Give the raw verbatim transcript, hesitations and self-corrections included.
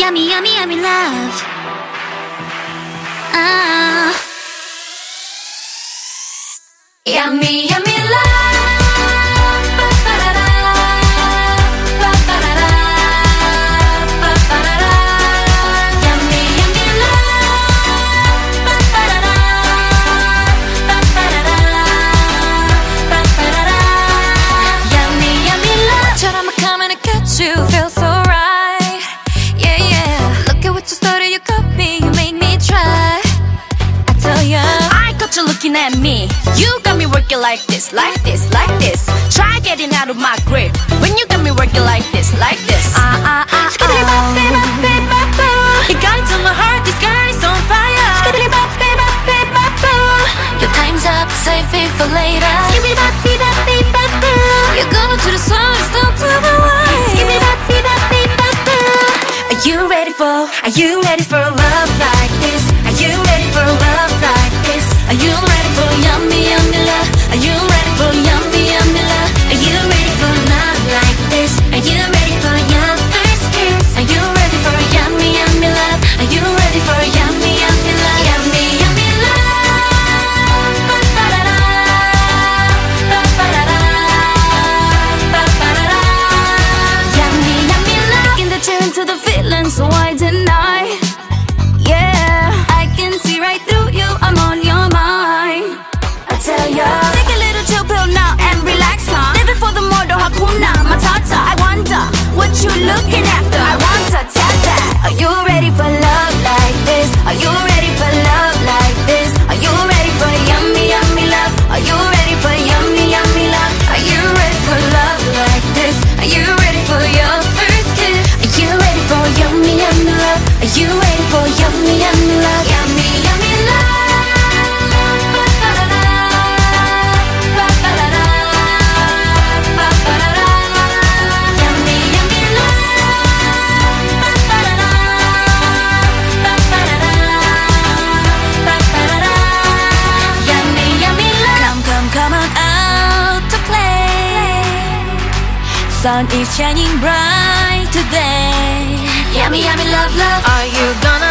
yummy, yummy, yummy love. Ah. Yummy, yummy love. Ba-ba-da-da. Ba-ba-da-da. Ba-ba-da-da. Yummy, yummy love. Ba-ba-da-da. Ba-ba-da-da. Ba-ba-da-da. Yummy, yummy love. 처럼 coming to get you, feel so right. Yeah, yeah. Look at what you started, you got me, you made me try. I tell ya, I got you looking at me. You got me working like this, like this, like this. Try getting out of my grip when you got me working like this, like this. Ah ah ah. You got into my heart, this girl is on fire. Your time's up, save it for later. You're going to the sun, stop to the right. Are you ready for? Are you ready for a love like this? Are you ready for a love like this? Are you ready for yummy, yummy love? Are you ready for yummy, yummy love? Are you ready for love like this? Are you ready for your first kiss? Are you ready for yummy, yummy love? Are you ready for yummy, yummy love? Yummy, yummy love. Ba-ba-da-da. Ba-ba-da-da. Ba-ba-da-da. Yummy, yummy love. Taking the tune to the feeling, so why deny? Yeah, I can see right through you, I'm on your mind. I tell ya, take a little chill pill now and relax, huh? Living for the more, don't hakuna matata. I wonder what you looking after. I want to tell that. Are you ready for love like this? Are you ready for love like this? Are you ready for yummy, yummy love? Are you ready for yummy, yummy love? Are you ready for love like this? Are you ready for your first kiss? Are you ready for yummy, yummy love? Are you ready for yummy, yummy love? Yummy, yummy love. Ba-ba-da-da. Ba-ba-da-da. Ba-ba-da-da. Yummy, yummy love. Ba-ba-da-da. Ba-ba-da-da. Ba-ba-da-da. Yummy, yummy love. Come, come, come on out to play. Sun is shining bright today. Yummy, yummy love, love. Are you gonna